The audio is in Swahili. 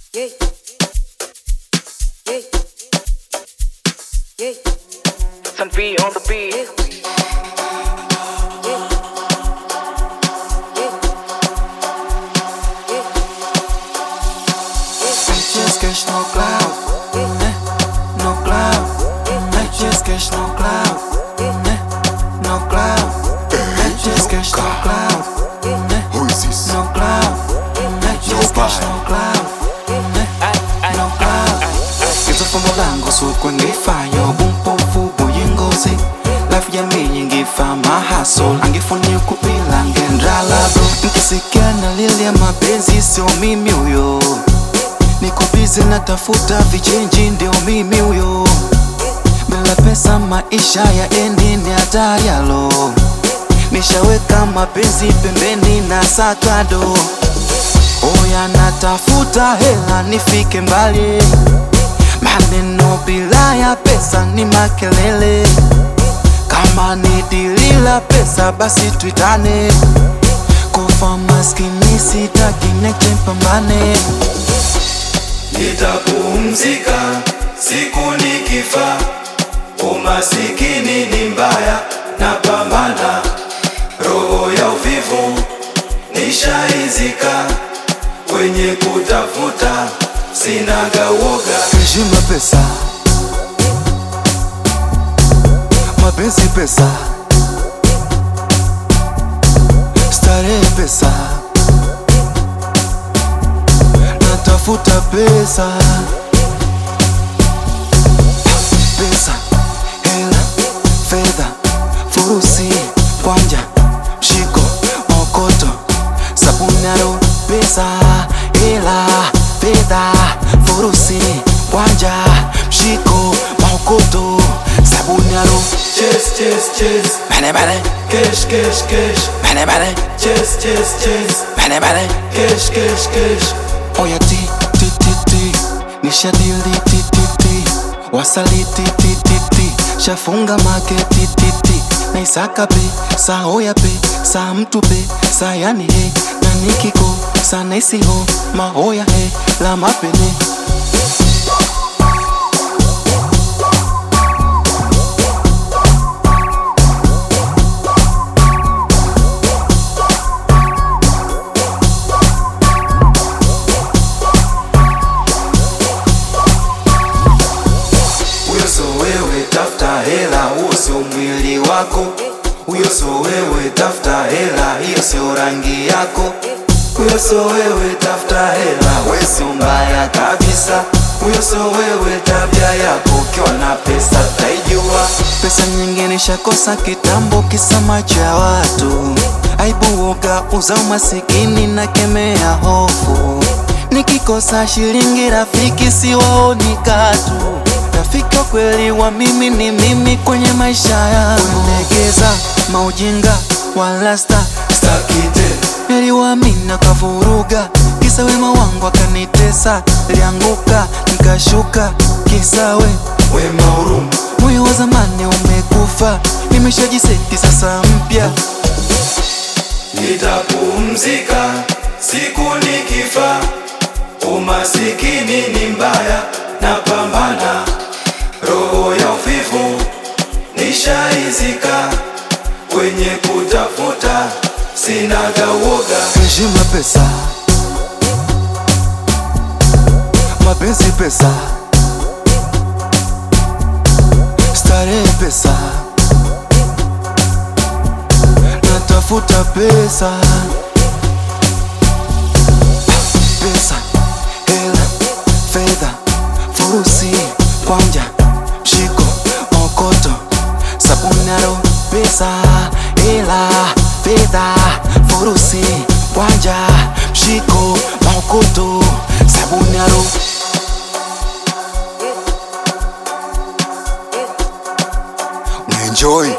Sun V on the beat. I just catch no cloud, no cloud. I just catch no cloud, no cloud. I just catch no cloud, Who is this? no cloud. I just catch no cloud, no cloud. Kitu fumo lango suko ngifayo bumpofu buyingozi. Life ya mimi ngifa mahasol angifuni kupila ngendrala bro. Nkisikia na lilia mapenzi sio mimi huyo. Niko busy natafuta vichenji ndio mimi huyo. Bila pesa maisha ya endi ni hatari yalo. Nishaweka mapenzi pembeni na sakado. Oya natafuta hela nifike mbali. Maneno bila ya pesa ni makelele. Kama ni dili la pesa basi tuitane. Kufa maskini sitaki neche pambane. Nitapumzika siku nikifa, umasikini ni mbaya, napambana roho ya uvivu nishaizika, kwenye kutafuta sinaga woga. Heshima pesa, mapenzi pesa, starehe pesa, natafuta pesa. Pesa, hela, fedha, furusi, kwanja, mshiko, mokoto, sabunaro. Pesa, hela, fedha, furusi, kwanja, mshiko, mokoto, sabunaro. Chase, chase, chase, Bane bane, cash, cash, cash. bane bane, Chase, chase, chase, bane bane. cash, cash, cash. Oya ti ti ti ti, nishadili ti ti ti, wasali ti ti ti ti, shafunga maketi ti ti, naisaka pe, sa oya pe, sa mtu pe, sa yani he, na nikiko, sa naisi ho, maoya he, la mapene. Tafuta hela, huo sio mwili wako. Huyo sio wewe, tafuta hela, hiyo sio rangi yako. Huyo sio wewe, tafuta hela, wewe sio mbaya kabisa. Huyo sio wewe, tabia yako ukiwa na pesa taijua. Pesa nyingi nishakosa kitambo kisa macho ya watu. Aibu woga uza umasikini na kemea hofu. Nikikosa shilingi rafiki siwaoni katu. Rafiki wa kweli wa mimi ni mimi kwenye maisha yangu. Kulegeza maujinga wala Stakite, niliwaamini kavuruga, kisa wema wangu akanitesa. Nilianguka nikashuka, kisa wema huruma. moyo wa zamani umekufa, nimeshajiseti sasa mpya. Nitapumzika siku nikifa, umasikini ni mbaya, napambana roho ya uvivu nishaizika, kwenye kutafuta sinaga woga. Heshima pesa, mapenzi pesa, starehe pesa, natafuta pesa. Pesa, hela, fedha, furusi, kwanja, mshiko, mokoto, sabunaro. Pesa, hela, fedha, furusi, kwanja, mshiko, mokoto, sabunaro. Enjoy.